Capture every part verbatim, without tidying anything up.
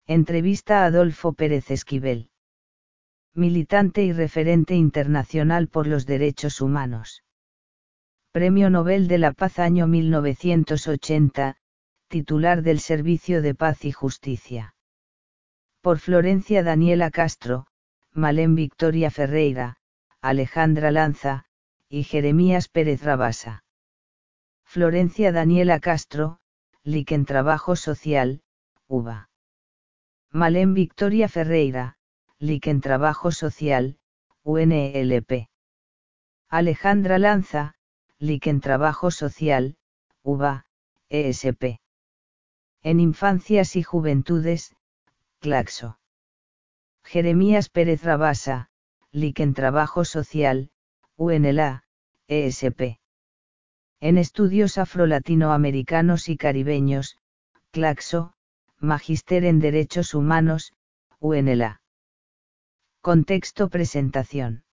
Entrevista a Adolfo Pérez Esquivel. Militante y referente internacional por los derechos humanos. Premio Nobel de la Paz año mil novecientos ochenta, titular del Servicio de Paz y Justicia. Por Florencia Daniela Castro, Malén Victoria Ferreira, Alejandra Lanza, y Jeremías Pérez Rabasa. Florencia Daniela Castro, Lic en Trabajo Social, U B A. Malén Victoria Ferreira, Lic en Trabajo Social, U N L P. Alejandra Lanza, Lic en Trabajo Social, U B A, E S P. En Infancias y Juventudes, Claxo. Jeremías Pérez Rabasa, Lic en Trabajo Social, U N L A, E S P. En Estudios Afro-Latinoamericanos y Caribeños, Claxo, Magíster en Derechos Humanos, U N L A. Contexto presentación.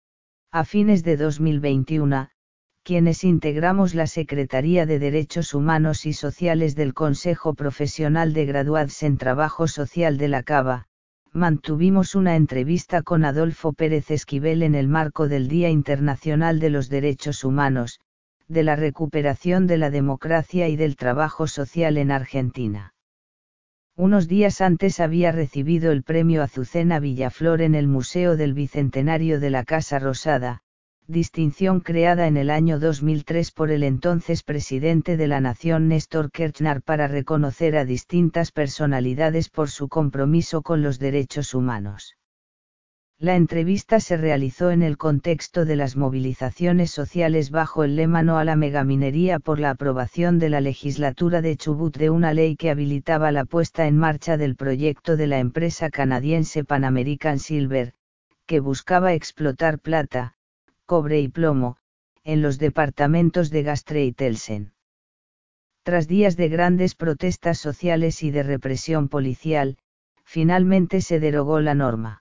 A fines de dos mil veintiuno, quienes integramos la Secretaría de Derechos Humanos y Sociales del Consejo Profesional de Graduados en Trabajo Social de la Cava, mantuvimos una entrevista con Adolfo Pérez Esquivel en el marco del Día Internacional de los Derechos Humanos, de la recuperación de la democracia y del trabajo social en Argentina. Unos días antes había recibido el premio Azucena Villaflor en el Museo del Bicentenario de la Casa Rosada, distinción creada en el año dos mil tres por el entonces presidente de la Nación Néstor Kirchner para reconocer a distintas personalidades por su compromiso con los derechos humanos. La entrevista se realizó en el contexto de las movilizaciones sociales bajo el lema No a la megaminería por la aprobación de la legislatura de Chubut de una ley que habilitaba la puesta en marcha del proyecto de la empresa canadiense Pan American Silver, que buscaba explotar plata, cobre y plomo, en los departamentos de Gastre y Telsen. Tras días de grandes protestas sociales y de represión policial, finalmente se derogó la norma.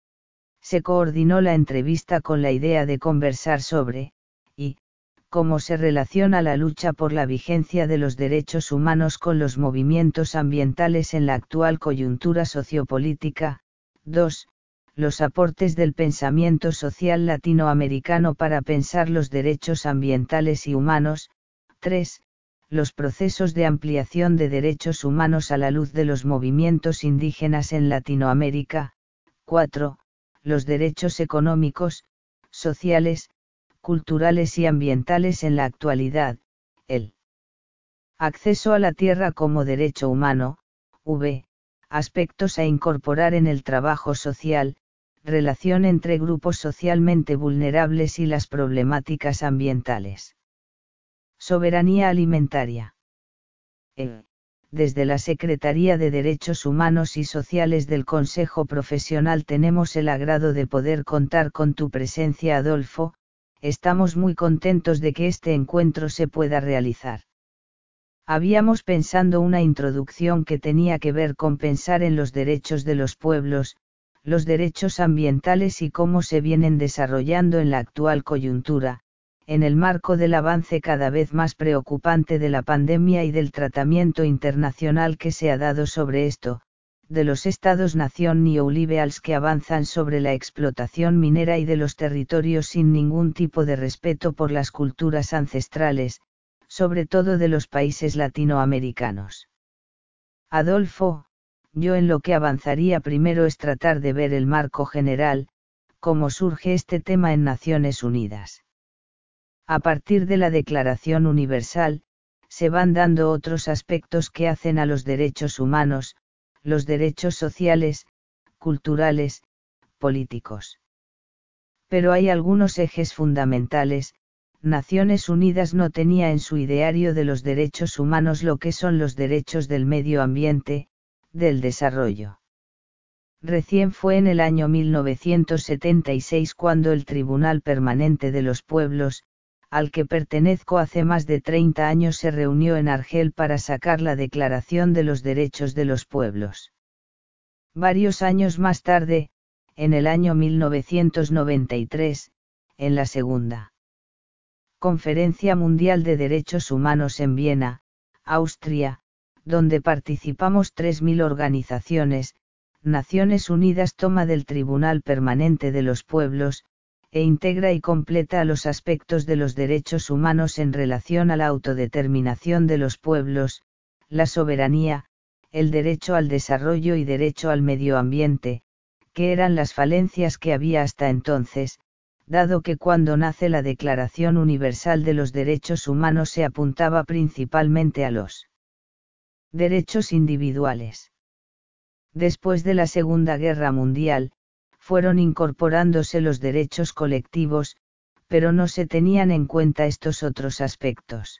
Se coordinó la entrevista con la idea de conversar sobre, y, cómo se relaciona la lucha por la vigencia de los derechos humanos con los movimientos ambientales en la actual coyuntura sociopolítica. dos. Los aportes del pensamiento social latinoamericano para pensar los derechos ambientales y humanos. tres. Los procesos de ampliación de derechos humanos a la luz de los movimientos indígenas en Latinoamérica. cuatro. Los derechos económicos, sociales, culturales y ambientales en la actualidad, el acceso a la tierra como derecho humano, v. Aspectos a incorporar en el trabajo social, relación entre grupos socialmente vulnerables y las problemáticas ambientales. Soberanía alimentaria. E. Desde la Secretaría de Derechos Humanos y Sociales del Consejo Profesional tenemos el agrado de poder contar con tu presencia, Adolfo. Estamos muy contentos de que este encuentro se pueda realizar. Habíamos pensado una introducción que tenía que ver con pensar en los derechos de los pueblos, los derechos ambientales y cómo se vienen desarrollando en la actual coyuntura, en el marco del avance cada vez más preocupante de la pandemia y del tratamiento internacional que se ha dado sobre esto, de los estados-nación neoliberales que avanzan sobre la explotación minera y de los territorios sin ningún tipo de respeto por las culturas ancestrales, sobre todo de los países latinoamericanos. Adolfo, yo en lo que avanzaría primero es tratar de ver el marco general, cómo surge este tema en Naciones Unidas. A partir de la Declaración Universal, se van dando otros aspectos que hacen a los derechos humanos, los derechos sociales, culturales, políticos. Pero hay algunos ejes fundamentales. Naciones Unidas no tenía en su ideario de los derechos humanos lo que son los derechos del medio ambiente, del desarrollo. Recién fue en el año mil novecientos setenta y seis cuando el Tribunal Permanente de los Pueblos, al que pertenezco hace más de treinta años, se reunió en Argel para sacar la Declaración de los Derechos de los Pueblos. Varios años más tarde, en el año mil novecientos noventa y tres, en la segunda Conferencia Mundial de Derechos Humanos en Viena, Austria, donde participamos tres mil organizaciones. Naciones Unidas toma del Tribunal Permanente de los Pueblos, e integra y completa los aspectos de los derechos humanos en relación a la autodeterminación de los pueblos, la soberanía, el derecho al desarrollo y derecho al medio ambiente, que eran las falencias que había hasta entonces, dado que cuando nace la Declaración Universal de los Derechos Humanos se apuntaba principalmente a los derechos individuales. Después de la Segunda Guerra Mundial, fueron incorporándose los derechos colectivos, pero no se tenían en cuenta estos otros aspectos.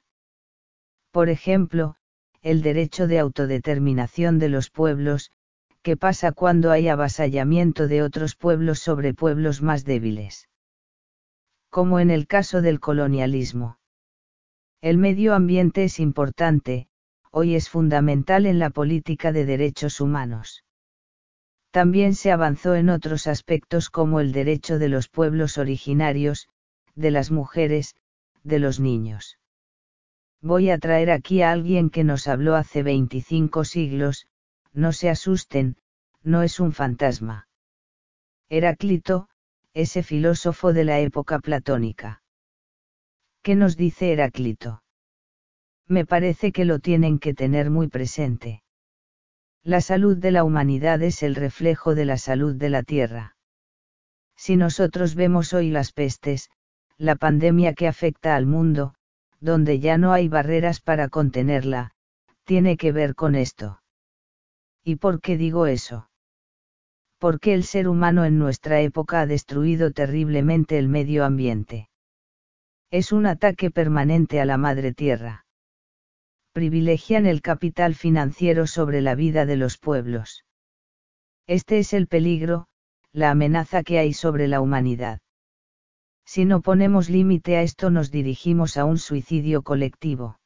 Por ejemplo, el derecho de autodeterminación de los pueblos, que pasa cuando hay avasallamiento de otros pueblos sobre pueblos más débiles. Como en el caso del colonialismo. El medio ambiente es importante, hoy es fundamental en la política de derechos humanos. También se avanzó en otros aspectos como el derecho de los pueblos originarios, de las mujeres, de los niños. Voy a traer aquí a alguien que nos habló hace veinticinco siglos, no se asusten, no es un fantasma. Heráclito, ese filósofo de la época platónica. ¿Qué nos dice Heráclito? Me parece que lo tienen que tener muy presente. La salud de la humanidad es el reflejo de la salud de la Tierra. Si nosotros vemos hoy las pestes, la pandemia que afecta al mundo, donde ya no hay barreras para contenerla, tiene que ver con esto. ¿Y por qué digo eso? Porque el ser humano en nuestra época ha destruido terriblemente el medio ambiente. Es un ataque permanente a la Madre Tierra. Privilegian el capital financiero sobre la vida de los pueblos. Este es el peligro, la amenaza que hay sobre la humanidad. Si no ponemos límite a esto nos dirigimos a un suicidio colectivo.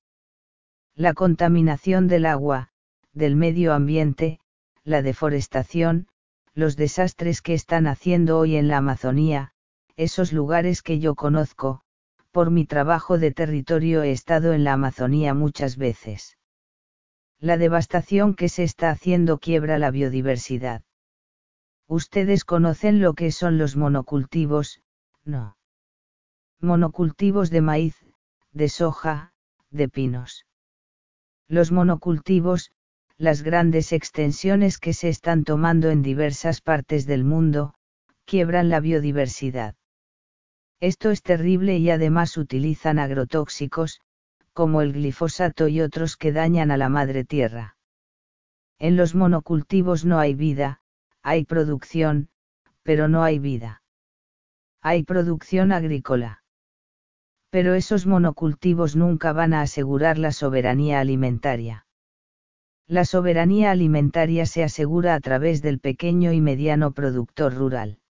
La contaminación del agua, del medio ambiente, la deforestación, los desastres que están haciendo hoy en la Amazonía, esos lugares que yo conozco, por mi trabajo de territorio he estado en la Amazonía muchas veces. La devastación que se está haciendo quiebra la biodiversidad. ¿Ustedes conocen lo que son los monocultivos? No. Monocultivos de maíz, de soja, de pinos. Los monocultivos, las grandes extensiones que se están tomando en diversas partes del mundo, quiebran la biodiversidad. Esto es terrible y además utilizan agrotóxicos, como el glifosato y otros que dañan a la madre tierra. En los monocultivos no hay vida, hay producción, pero no hay vida. Hay producción agrícola. Pero esos monocultivos nunca van a asegurar la soberanía alimentaria. La soberanía alimentaria se asegura a través del pequeño y mediano productor rural.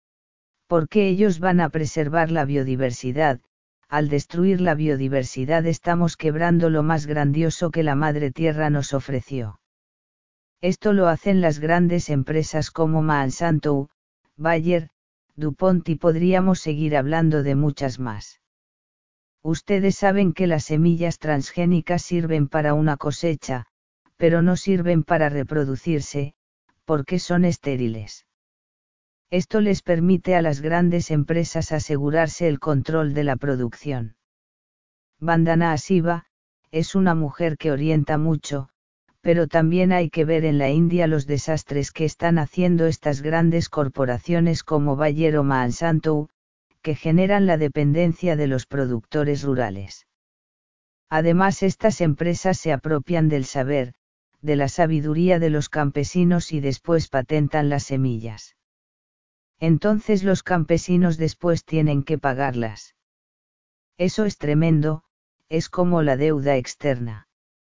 Porque ellos van a preservar la biodiversidad, al destruir la biodiversidad estamos quebrando lo más grandioso que la Madre Tierra nos ofreció. Esto lo hacen las grandes empresas como Monsanto, Bayer, DuPont y podríamos seguir hablando de muchas más. Ustedes saben que las semillas transgénicas sirven para una cosecha, pero no sirven para reproducirse, porque son estériles. Esto les permite a las grandes empresas asegurarse el control de la producción. Vandana Asiva, es una mujer que orienta mucho, pero también hay que ver en la India los desastres que están haciendo estas grandes corporaciones como Bayer o Monsanto, que generan la dependencia de los productores rurales. Además, estas empresas se apropian del saber, de la sabiduría de los campesinos y después patentan las semillas. Entonces los campesinos después tienen que pagarlas. Eso es tremendo, es como la deuda externa.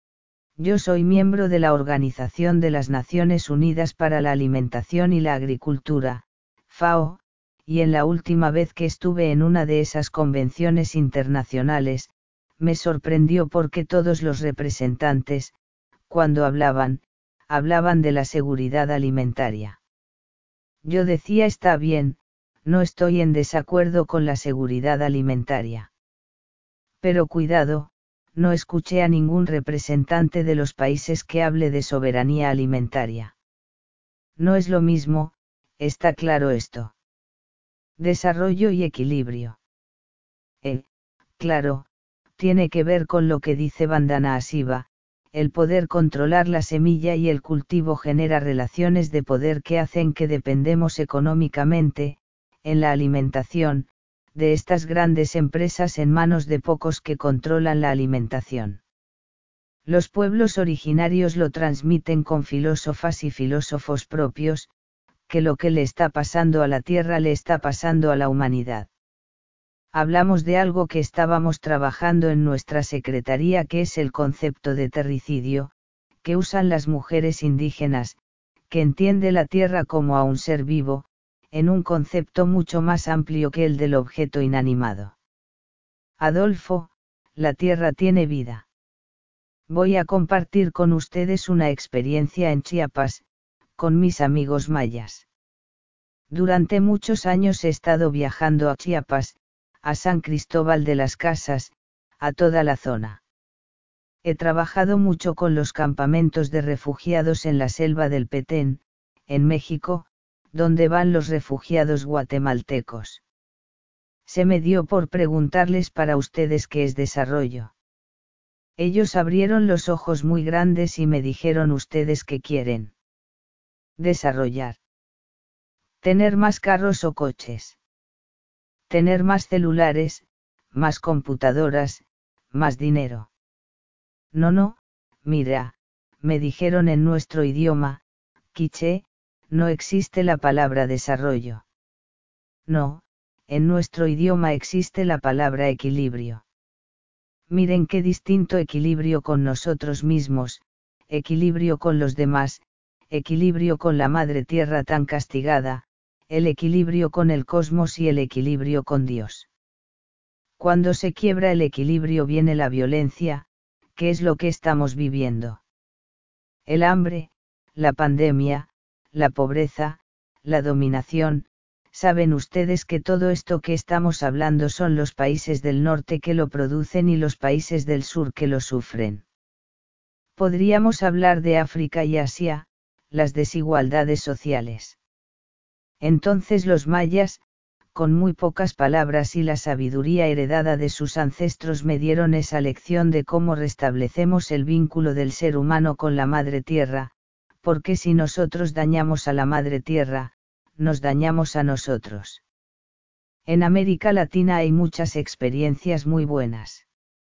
Yo soy miembro de la Organización de las Naciones Unidas para la Alimentación y la Agricultura, FAO, y en la última vez que estuve en una de esas convenciones internacionales, me sorprendió porque todos los representantes, cuando hablaban, hablaban de la seguridad alimentaria. Yo decía está bien, no estoy en desacuerdo con la seguridad alimentaria. Pero cuidado, no escuché a ningún representante de los países que hable de soberanía alimentaria. No es lo mismo, está claro esto. Desarrollo y equilibrio. Eh, claro, tiene que ver con lo que dice Vandana Asiva, el poder controlar la semilla y el cultivo genera relaciones de poder que hacen que dependemos económicamente, en la alimentación, de estas grandes empresas en manos de pocos que controlan la alimentación. Los pueblos originarios lo transmiten con filósofas y filósofos propios, que lo que le está pasando a la tierra le está pasando a la humanidad. Hablamos de algo que estábamos trabajando en nuestra secretaría, que es el concepto de terricidio, que usan las mujeres indígenas, que entiende la tierra como a un ser vivo, en un concepto mucho más amplio que el del objeto inanimado. Adolfo, la tierra tiene vida. Voy a compartir con ustedes una experiencia en Chiapas, con mis amigos mayas. Durante muchos años he estado viajando a Chiapas, a San Cristóbal de las Casas, a toda la zona. He trabajado mucho con los campamentos de refugiados en la selva del Petén, en México, donde van los refugiados guatemaltecos. Se me dio por preguntarles para ustedes qué es desarrollo. Ellos abrieron los ojos muy grandes y me dijeron: ¿ustedes qué quieren? Desarrollar. Tener más carros o coches. Tener más celulares, más computadoras, más dinero. No, no, mira, me dijeron en nuestro idioma, quiché, no existe la palabra desarrollo. No, en nuestro idioma existe la palabra equilibrio. Miren qué distinto equilibrio con nosotros mismos, equilibrio con los demás, equilibrio con la madre tierra tan castigada, el equilibrio con el cosmos y el equilibrio con Dios. Cuando se quiebra el equilibrio viene la violencia, que es lo que estamos viviendo. El hambre, la pandemia, la pobreza, la dominación. Saben ustedes que todo esto que estamos hablando son los países del norte que lo producen y los países del sur que lo sufren. Podríamos hablar de África y Asia, las desigualdades sociales. Entonces los mayas, con muy pocas palabras y la sabiduría heredada de sus ancestros, me dieron esa lección de cómo restablecemos el vínculo del ser humano con la madre tierra, porque si nosotros dañamos a la madre tierra, nos dañamos a nosotros. En América Latina hay muchas experiencias muy buenas.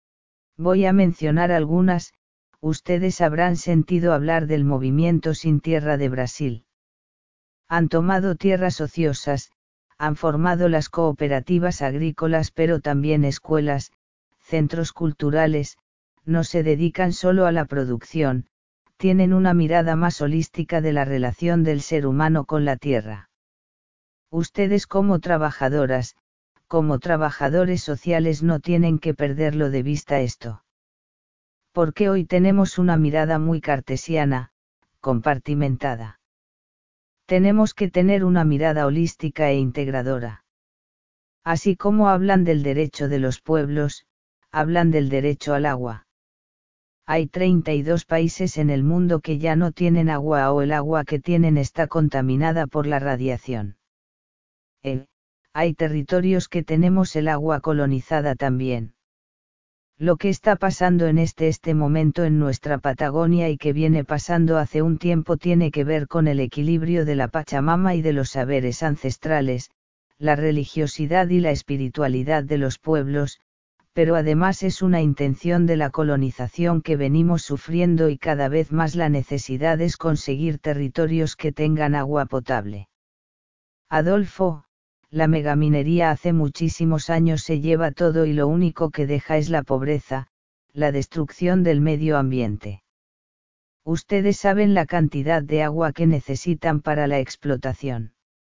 Voy a mencionar algunas. Ustedes habrán sentido hablar del movimiento Sin Tierra de Brasil. Han tomado tierras ociosas, han formado las cooperativas agrícolas, pero también escuelas, centros culturales, no se dedican solo a la producción, tienen una mirada más holística de la relación del ser humano con la tierra. Ustedes como trabajadoras, como trabajadores sociales no tienen que perderlo de vista esto. Porque hoy tenemos una mirada muy cartesiana, compartimentada. Tenemos que tener una mirada holística e integradora. Así como hablan del derecho de los pueblos, hablan del derecho al agua. Hay treinta y dos países en el mundo que ya no tienen agua o el agua que tienen está contaminada por la radiación. Eh, hay territorios que tenemos el agua colonizada también. Lo que está pasando en este este momento en nuestra Patagonia y que viene pasando hace un tiempo tiene que ver con el equilibrio de la Pachamama y de los saberes ancestrales, la religiosidad y la espiritualidad de los pueblos, pero además es una intención de la colonización que venimos sufriendo y cada vez más la necesidad es conseguir territorios que tengan agua potable. Adolfo, la megaminería hace muchísimos años se lleva todo y lo único que deja es la pobreza, la destrucción del medio ambiente. Ustedes saben la cantidad de agua que necesitan para la explotación.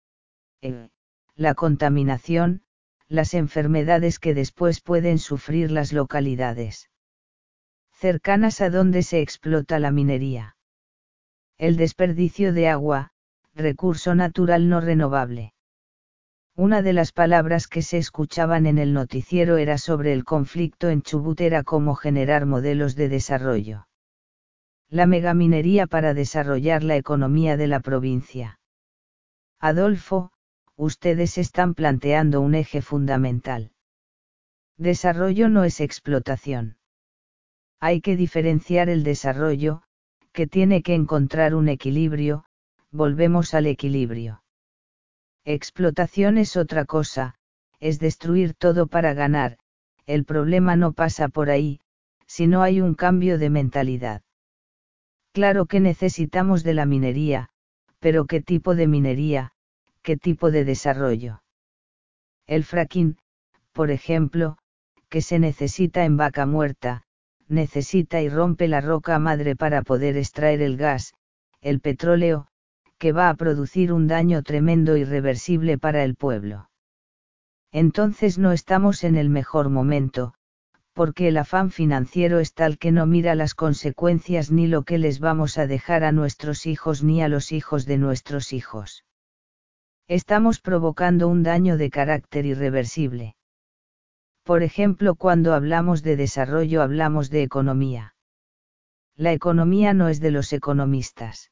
Eh, la contaminación, las enfermedades que después pueden sufrir las localidades cercanas a donde se explota la minería. El desperdicio de agua, recurso natural no renovable. Una de las palabras que se escuchaban en el noticiero era sobre el conflicto en Chubut, era cómo generar modelos de desarrollo. La megaminería para desarrollar la economía de la provincia. Adolfo, ustedes están planteando un eje fundamental. Desarrollo no es explotación. Hay que diferenciar el desarrollo, que tiene que encontrar un equilibrio, volvemos al equilibrio. Explotación es otra cosa, es destruir todo para ganar, el problema no pasa por ahí, sino hay un cambio de mentalidad. Claro que necesitamos de la minería, pero ¿qué tipo de minería, qué tipo de desarrollo? El fracking, por ejemplo, que se necesita en Vaca Muerta, necesita y rompe la roca madre para poder extraer el gas, el petróleo, que va a producir un daño tremendo e irreversible para el pueblo. Entonces no estamos en el mejor momento, porque el afán financiero es tal que no mira las consecuencias ni lo que les vamos a dejar a nuestros hijos ni a los hijos de nuestros hijos. Estamos provocando un daño de carácter irreversible. Por ejemplo, cuando hablamos de desarrollo hablamos de economía. La economía no es de los economistas.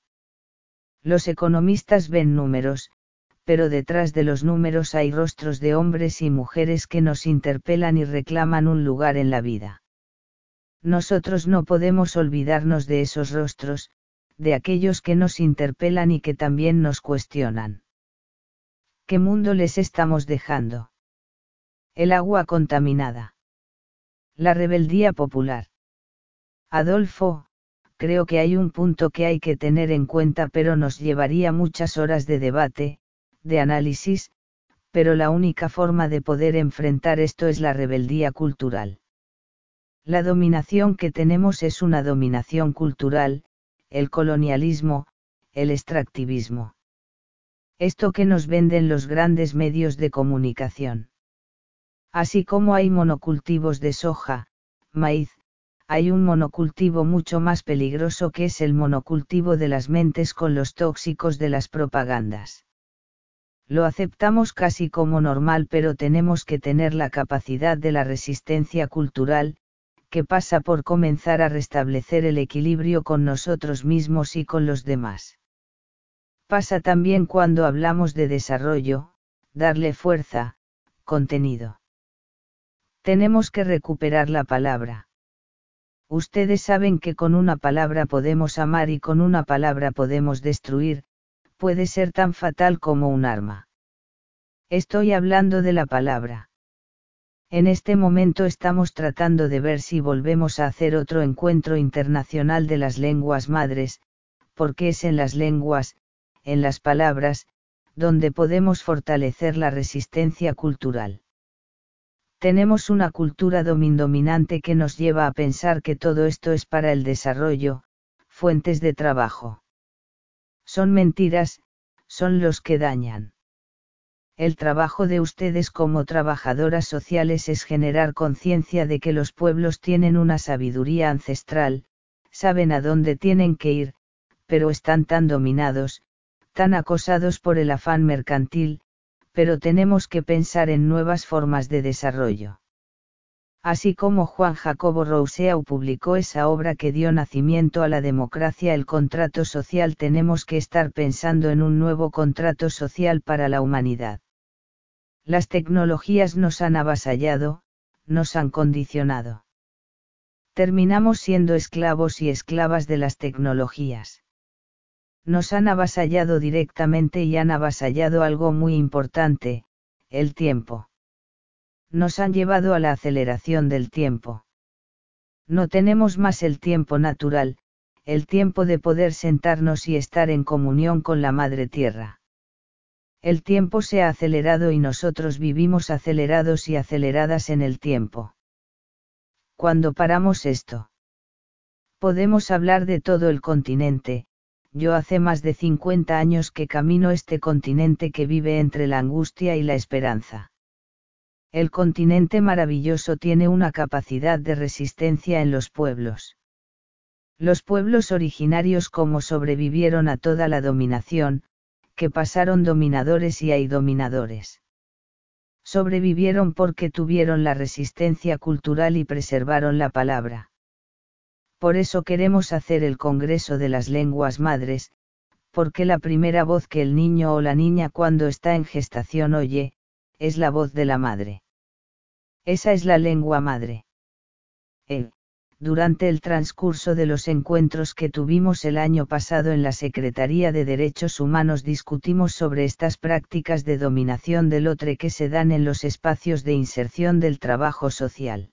Los economistas ven números, pero detrás de los números hay rostros de hombres y mujeres que nos interpelan y reclaman un lugar en la vida. Nosotros no podemos olvidarnos de esos rostros, de aquellos que nos interpelan y que también nos cuestionan. ¿Qué mundo les estamos dejando? El agua contaminada. La rebeldía popular. Adolfo, creo que hay un punto que hay que tener en cuenta, pero nos llevaría muchas horas de debate, de análisis, pero la única forma de poder enfrentar esto es la rebeldía cultural. La dominación que tenemos es una dominación cultural, el colonialismo, el extractivismo. Esto que nos venden los grandes medios de comunicación. Así como hay monocultivos de soja, maíz, hay un monocultivo mucho más peligroso que es el monocultivo de las mentes con los tóxicos de las propagandas. Lo aceptamos casi como normal, pero tenemos que tener la capacidad de la resistencia cultural, que pasa por comenzar a restablecer el equilibrio con nosotros mismos y con los demás. Pasa también cuando hablamos de desarrollo, darle fuerza, contenido. Tenemos que recuperar la palabra. Ustedes saben que con una palabra podemos amar y con una palabra podemos destruir, puede ser tan fatal como un arma. Estoy hablando de la palabra. En este momento estamos tratando de ver si volvemos a hacer otro encuentro internacional de las lenguas madres, porque es en las lenguas, en las palabras, donde podemos fortalecer la resistencia cultural. Tenemos una cultura dominante que nos lleva a pensar que todo esto es para el desarrollo, fuentes de trabajo. Son mentiras, son los que dañan. El trabajo de ustedes como trabajadoras sociales es generar conciencia de que los pueblos tienen una sabiduría ancestral, saben a dónde tienen que ir, pero están tan dominados, tan acosados por el afán mercantil, pero tenemos que pensar en nuevas formas de desarrollo. Así como Juan Jacobo Rousseau publicó esa obra que dio nacimiento a la democracia, el contrato social, tenemos que estar pensando en un nuevo contrato social para la humanidad. Las tecnologías nos han avasallado, nos han condicionado. Terminamos siendo esclavos y esclavas de las tecnologías. Nos han avasallado directamente y han avasallado algo muy importante, el tiempo. Nos han llevado a la aceleración del tiempo. No tenemos más el tiempo natural, el tiempo de poder sentarnos y estar en comunión con la Madre Tierra. El tiempo se ha acelerado y nosotros vivimos acelerados y aceleradas en el tiempo. ¿Cuándo paramos esto? Podemos hablar de todo el continente. Yo hace más de cincuenta años que camino este continente que vive entre la angustia y la esperanza. El continente maravilloso tiene una capacidad de resistencia en los pueblos. Los pueblos originarios como sobrevivieron a toda la dominación, que pasaron dominadores y hay dominadores. Sobrevivieron porque tuvieron la resistencia cultural y preservaron la palabra. Por eso queremos hacer el Congreso de las Lenguas Madres, porque la primera voz que el niño o la niña cuando está en gestación oye, es la voz de la madre. Esa es la lengua madre. Eh, durante el transcurso de los encuentros que tuvimos el año pasado en la Secretaría de Derechos Humanos discutimos sobre estas prácticas de dominación del otro que se dan en los espacios de inserción del trabajo social.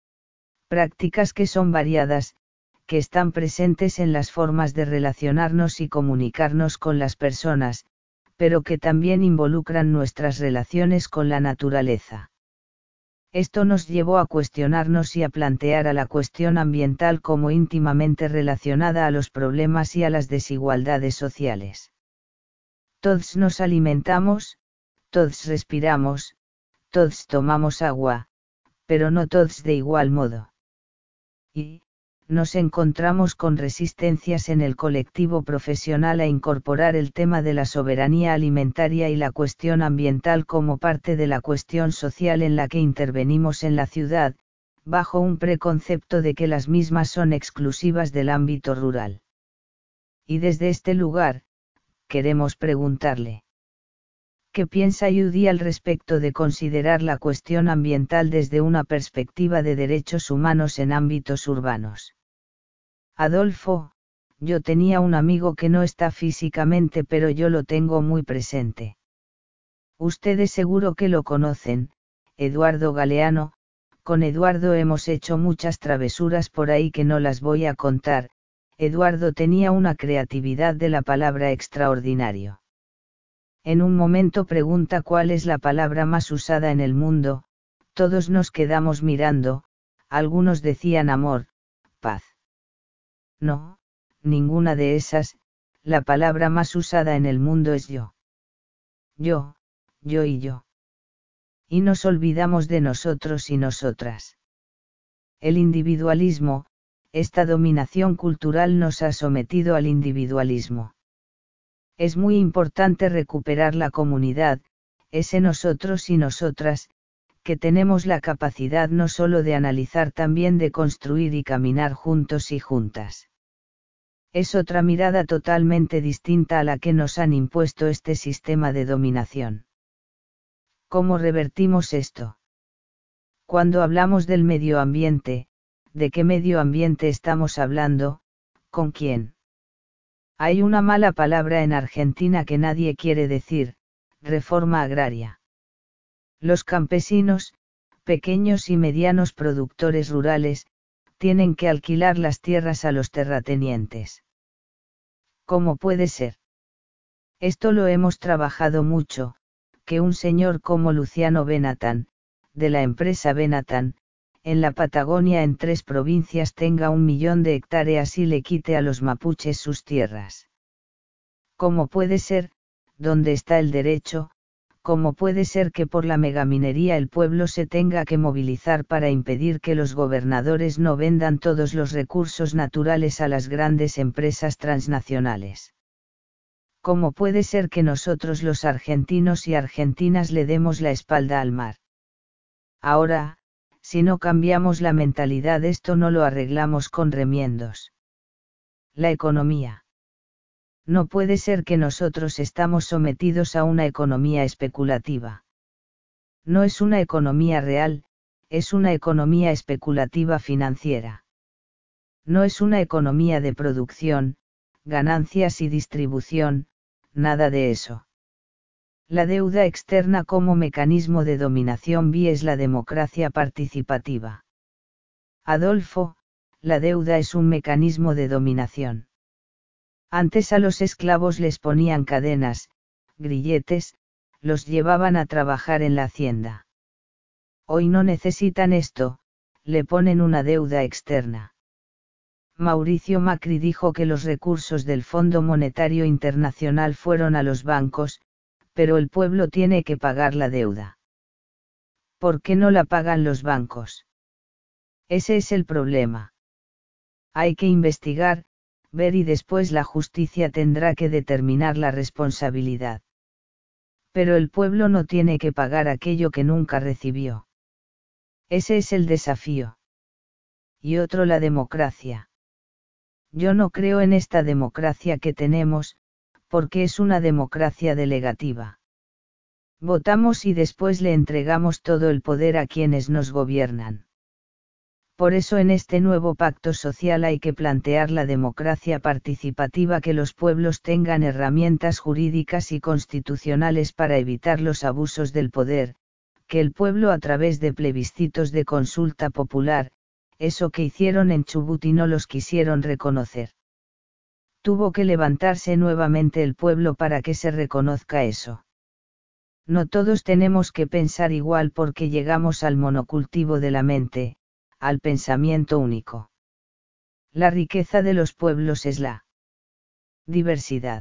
Prácticas que son variadas, que están presentes en las formas de relacionarnos y comunicarnos con las personas, pero que también involucran nuestras relaciones con la naturaleza. Esto nos llevó a cuestionarnos y a plantear a la cuestión ambiental como íntimamente relacionada a los problemas y a las desigualdades sociales. Todos nos alimentamos, todos respiramos, todos tomamos agua, pero no todos de igual modo. Y, nos encontramos con resistencias en el colectivo profesional a incorporar el tema de la soberanía alimentaria y la cuestión ambiental como parte de la cuestión social en la que intervenimos en la ciudad, bajo un preconcepto de que las mismas son exclusivas del ámbito rural. Y desde este lugar, queremos preguntarle: ¿qué piensa Judy al respecto de considerar la cuestión ambiental desde una perspectiva de derechos humanos en ámbitos urbanos? Adolfo, yo tenía un amigo que no está físicamente pero yo lo tengo muy presente. Ustedes seguro que lo conocen, Eduardo Galeano. Con Eduardo hemos hecho muchas travesuras por ahí que no las voy a contar. Eduardo tenía una creatividad de la palabra extraordinario. En un momento pregunta cuál es la palabra más usada en el mundo, todos nos quedamos mirando, algunos decían amor, paz. No, ninguna de esas, la palabra más usada en el mundo es yo. Yo, yo y yo. Y nos olvidamos de nosotros y nosotras. El individualismo, esta dominación cultural nos ha sometido al individualismo. Es muy importante recuperar la comunidad, ese nosotros y nosotras, que tenemos la capacidad no solo de analizar, también de construir y caminar juntos y juntas. Es otra mirada totalmente distinta a la que nos han impuesto este sistema de dominación. ¿Cómo revertimos esto? Cuando hablamos del medio ambiente, ¿de qué medio ambiente estamos hablando? ¿Con quién? Hay una mala palabra en Argentina que nadie quiere decir: reforma agraria. Los campesinos, pequeños y medianos productores rurales, tienen que alquilar las tierras a los terratenientes. ¿Cómo puede ser? Esto lo hemos trabajado mucho, que un señor como Luciano Benatán, de la empresa Benatán, en la Patagonia en tres provincias tenga un millón de hectáreas y le quite a los mapuches sus tierras. ¿Cómo puede ser? ¿Dónde está el derecho? ¿Cómo puede ser que por la megaminería el pueblo se tenga que movilizar para impedir que los gobernadores no vendan todos los recursos naturales a las grandes empresas transnacionales? ¿Cómo puede ser que nosotros los argentinos y argentinas le demos la espalda al mar? Ahora, si no cambiamos la mentalidad, esto no lo arreglamos con remiendos. La economía. No puede ser que nosotros estamos sometidos a una economía especulativa. No es una economía real, es una economía especulativa financiera. No es una economía de producción, ganancias y distribución, nada de eso. La deuda externa como mecanismo de dominación B I es la democracia participativa. Adolfo, la deuda es un mecanismo de dominación. Antes a los esclavos les ponían cadenas, grilletes, los llevaban a trabajar en la hacienda. Hoy no necesitan esto, le ponen una deuda externa. Mauricio Macri dijo que los recursos del Fondo Monetario Internacional fueron a los bancos, pero el pueblo tiene que pagar la deuda. ¿Por qué no la pagan los bancos? Ese es el problema. Hay que investigar, ver y después la justicia tendrá que determinar la responsabilidad. Pero el pueblo no tiene que pagar aquello que nunca recibió. Ese es el desafío. Y otro, la democracia. Yo no creo en esta democracia que tenemos, porque es una democracia delegativa. Votamos y después le entregamos todo el poder a quienes nos gobiernan. Por eso en este nuevo pacto social hay que plantear la democracia participativa, que los pueblos tengan herramientas jurídicas y constitucionales para evitar los abusos del poder, que el pueblo a través de plebiscitos de consulta popular, eso que hicieron en Chubut y no los quisieron reconocer. Tuvo que levantarse nuevamente el pueblo para que se reconozca eso. No todos tenemos que pensar igual porque llegamos al monocultivo de la mente, al pensamiento único. La riqueza de los pueblos es la diversidad.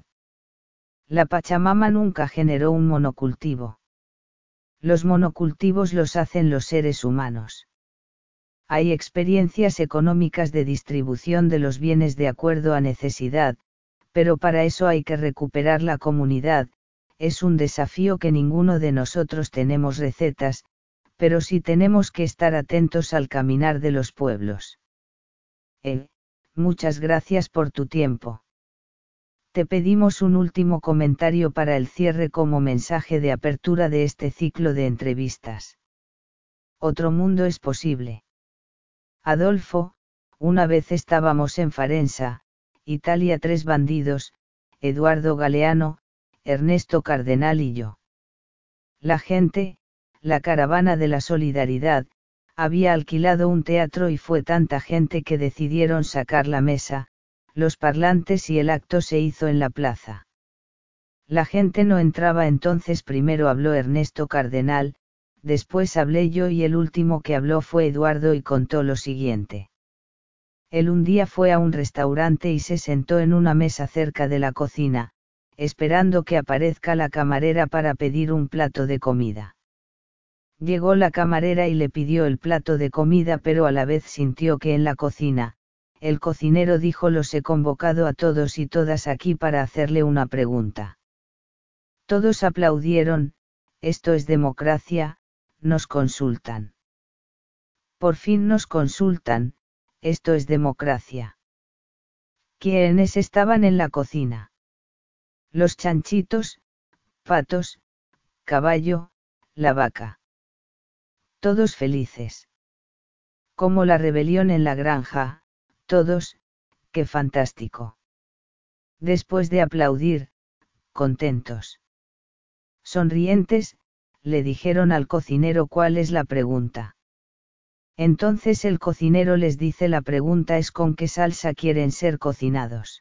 La Pachamama nunca generó un monocultivo. Los monocultivos los hacen los seres humanos. Hay experiencias económicas de distribución de los bienes de acuerdo a necesidad, pero para eso hay que recuperar la comunidad. Es un desafío que ninguno de nosotros tenemos recetas, pero sí tenemos que estar atentos al caminar de los pueblos. Eh, muchas gracias por tu tiempo. Te pedimos un último comentario para el cierre como mensaje de apertura de este ciclo de entrevistas. Otro mundo es posible. Adolfo, una vez estábamos en Farensa, Italia, tres bandidos, Eduardo Galeano, Ernesto Cardenal y yo. La gente, la caravana de la solidaridad, había alquilado un teatro y fue tanta gente que decidieron sacar la mesa, los parlantes y el acto se hizo en la plaza. La gente no entraba, entonces primero habló Ernesto Cardenal, después hablé yo y el último que habló fue Eduardo y contó lo siguiente. Él un día fue a un restaurante y se sentó en una mesa cerca de la cocina, esperando que aparezca la camarera para pedir un plato de comida. Llegó la camarera y le pidió el plato de comida, pero a la vez sintió que en la cocina, el cocinero dijo: los he convocado a todos y todas aquí para hacerle una pregunta. Todos aplaudieron: esto es democracia, nos consultan. Por fin nos consultan, esto es democracia. ¿Quiénes estaban en la cocina? Los chanchitos, patos, caballo, la vaca. Todos felices. Como la rebelión en la granja, todos, qué fantástico. Después de aplaudir, contentos. Sonrientes, le dijeron al cocinero: ¿cuál es la pregunta? Entonces el cocinero les dice: la pregunta es ¿con qué salsa quieren ser cocinados?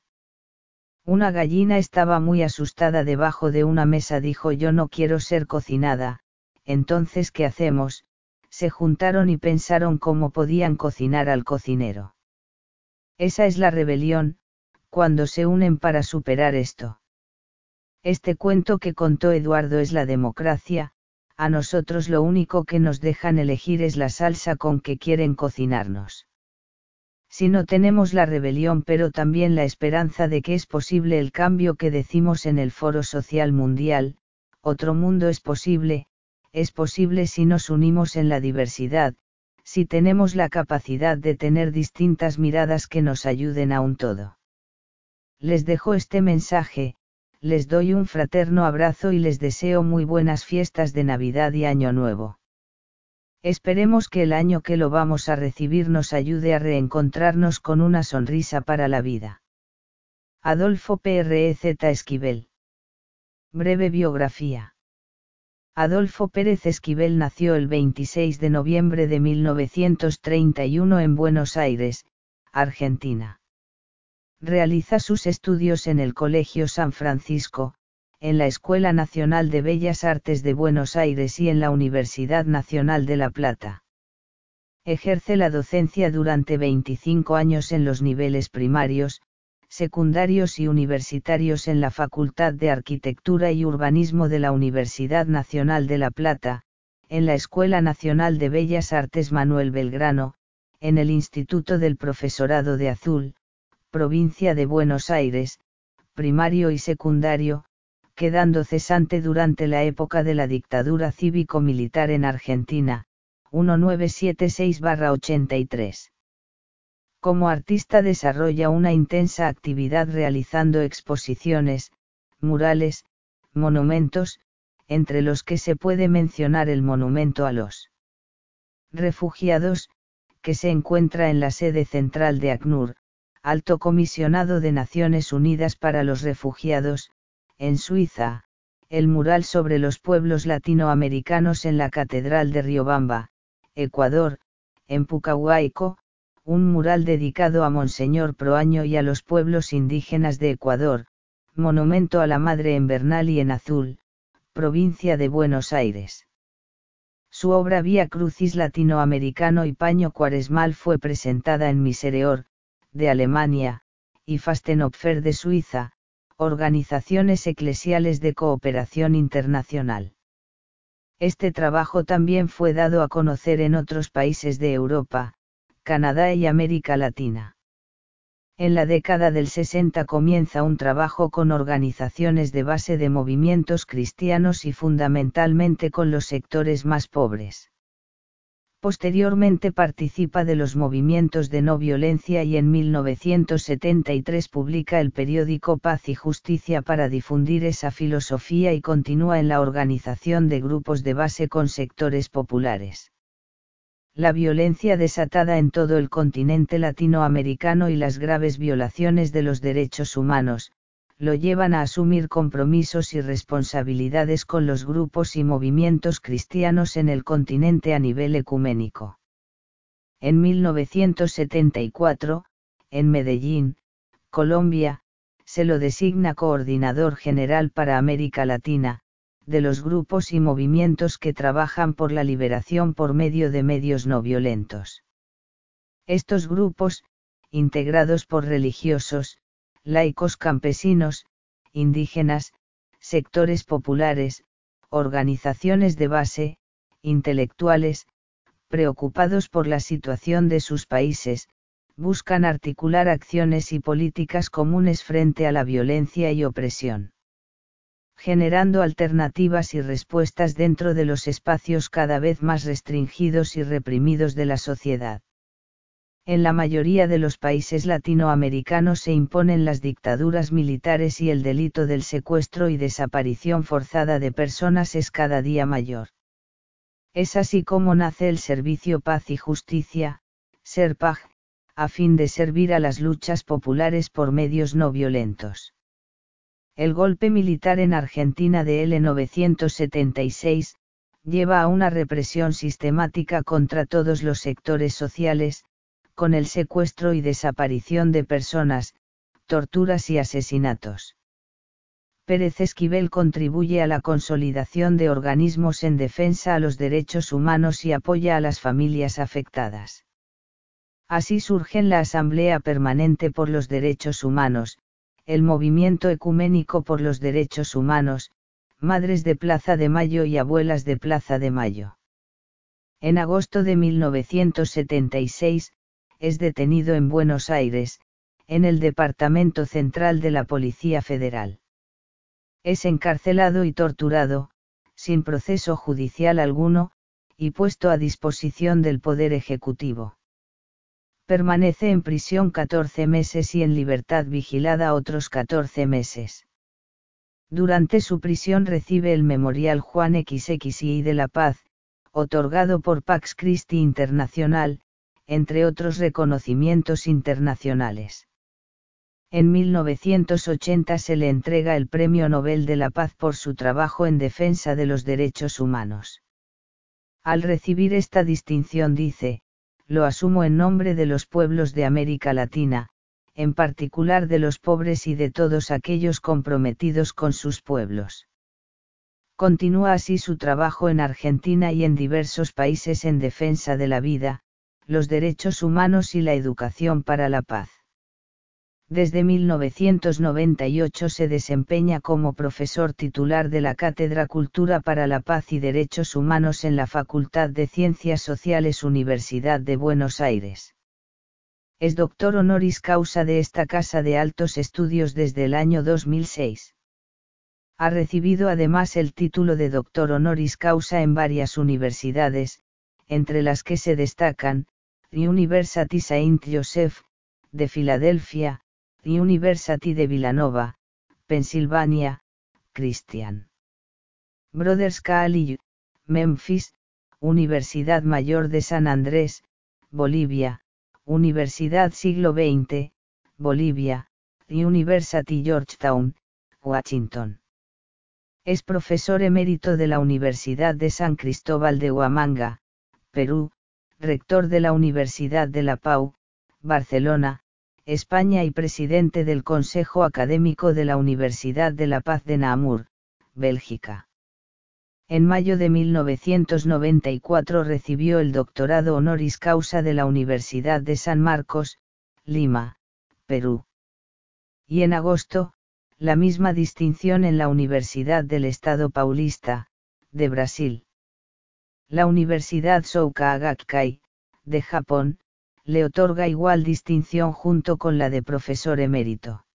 Una gallina estaba muy asustada debajo de una mesa, dijo: yo no quiero ser cocinada. Entonces, ¿qué hacemos? Se juntaron y pensaron cómo podían cocinar al cocinero. Esa es la rebelión, cuando se unen para superar esto. Este cuento que contó Eduardo es la democracia. A nosotros lo único que nos dejan elegir es la salsa con que quieren cocinarnos. Si no tenemos la rebelión, pero también la esperanza de que es posible el cambio que decimos en el Foro Social Mundial, otro mundo es posible, es posible si nos unimos en la diversidad, si tenemos la capacidad de tener distintas miradas que nos ayuden a un todo. Les dejo este mensaje, les doy un fraterno abrazo y les deseo muy buenas fiestas de Navidad y Año Nuevo. Esperemos que el año que lo vamos a recibir nos ayude a reencontrarnos con una sonrisa para la vida. Adolfo Pérez Esquivel. Breve biografía. Adolfo Pérez Esquivel nació el veintiséis de noviembre de mil novecientos treinta y uno en Buenos Aires, Argentina. Realiza sus estudios en el Colegio San Francisco, en la Escuela Nacional de Bellas Artes de Buenos Aires y en la Universidad Nacional de La Plata. Ejerce la docencia durante veinticinco años en los niveles primarios, secundarios y universitarios en la Facultad de Arquitectura y Urbanismo de la Universidad Nacional de La Plata, en la Escuela Nacional de Bellas Artes Manuel Belgrano, en el Instituto del Profesorado de Azul, Provincia de Buenos Aires, primario y secundario, quedando cesante durante la época de la dictadura cívico-militar en Argentina, mil novecientos setenta y seis a ochenta y tres. Como artista desarrolla una intensa actividad realizando exposiciones, murales, monumentos, entre los que se puede mencionar el monumento a los refugiados, que se encuentra en la sede central de ACNUR, Alto Comisionado de Naciones Unidas para los Refugiados, en Suiza, el mural sobre los pueblos latinoamericanos en la Catedral de Riobamba, Ecuador, en Pucahuaico, un mural dedicado a Monseñor Proaño y a los pueblos indígenas de Ecuador, monumento a la Madre en Bernal y en Azul, provincia de Buenos Aires. Su obra Vía Crucis latinoamericano y Paño Cuaresmal fue presentada en Misereor, de Alemania, y Fastenopfer de Suiza, organizaciones eclesiales de cooperación internacional. Este trabajo también fue dado a conocer en otros países de Europa, Canadá y América Latina. En la década del sesenta comienza un trabajo con organizaciones de base de movimientos cristianos y fundamentalmente con los sectores más pobres. Posteriormente participa de los movimientos de no violencia y en mil novecientos setenta y tres publica el periódico Paz y Justicia para difundir esa filosofía y continúa en la organización de grupos de base con sectores populares. La violencia desatada en todo el continente latinoamericano y las graves violaciones de los derechos humanos, lo llevan a asumir compromisos y responsabilidades con los grupos y movimientos cristianos en el continente a nivel ecuménico. En mil novecientos setenta y cuatro, en Medellín, Colombia, se lo designa coordinador general para América Latina, de los grupos y movimientos que trabajan por la liberación por medio de medios no violentos. Estos grupos, integrados por religiosos, laicos campesinos, indígenas, sectores populares, organizaciones de base, intelectuales, preocupados por la situación de sus países, buscan articular acciones y políticas comunes frente a la violencia y opresión, generando alternativas y respuestas dentro de los espacios cada vez más restringidos y reprimidos de la sociedad. En la mayoría de los países latinoamericanos se imponen las dictaduras militares y el delito del secuestro y desaparición forzada de personas es cada día mayor. Es así como nace el Servicio Paz y Justicia, SERPAJ, a fin de servir a las luchas populares por medios no violentos. El golpe militar en Argentina de mil novecientos setenta y seis, lleva a una represión sistemática contra todos los sectores sociales, con el secuestro y desaparición de personas, torturas y asesinatos. Pérez Esquivel contribuye a la consolidación de organismos en defensa a los derechos humanos y apoya a las familias afectadas. Así surgen la Asamblea Permanente por los Derechos Humanos, el Movimiento Ecuménico por los Derechos Humanos, Madres de Plaza de Mayo y Abuelas de Plaza de Mayo. En agosto de mil novecientos setenta y seis, es detenido en Buenos Aires, en el Departamento Central de la Policía Federal. Es encarcelado y torturado, sin proceso judicial alguno, y puesto a disposición del Poder Ejecutivo. Permanece en prisión catorce meses y en libertad vigilada otros catorce meses. Durante su prisión recibe el Memorial Juan equis equis i de la Paz, otorgado por Pax Christi Internacional, entre otros reconocimientos internacionales. En mil novecientos ochenta se le entrega el Premio Nobel de la Paz por su trabajo en defensa de los derechos humanos. Al recibir esta distinción dice: lo asumo en nombre de los pueblos de América Latina, en particular de los pobres y de todos aquellos comprometidos con sus pueblos. Continúa así su trabajo en Argentina y en diversos países en defensa de la vida, los derechos humanos y la educación para la paz. Desde mil novecientos noventa y ocho se desempeña como profesor titular de la Cátedra Cultura para la Paz y Derechos Humanos en la Facultad de Ciencias Sociales Universidad de Buenos Aires. Es doctor honoris causa de esta Casa de Altos Estudios desde el año dos mil seis. Ha recibido además el título de doctor honoris causa en varias universidades, entre las que se destacan, University Saint Joseph, de Filadelfia, y University de Villanova, Pensilvania, Christian Brothers College, Memphis, Universidad Mayor de San Andrés, Bolivia, Universidad Siglo veinte, Bolivia, y University Georgetown, Washington. Es profesor emérito de la Universidad de San Cristóbal de Huamanga, Perú, rector de la Universidad de La Pau, Barcelona, España y presidente del Consejo Académico de la Universidad de la Paz de Namur, Bélgica. En mayo de mil novecientos noventa y cuatro recibió el doctorado honoris causa de la Universidad de San Marcos, Lima, Perú. Y en agosto, la misma distinción en la Universidad del Estado Paulista, de Brasil. La Universidad Soukha Gakkai, de Japón, le otorga igual distinción junto con la de profesor emérito.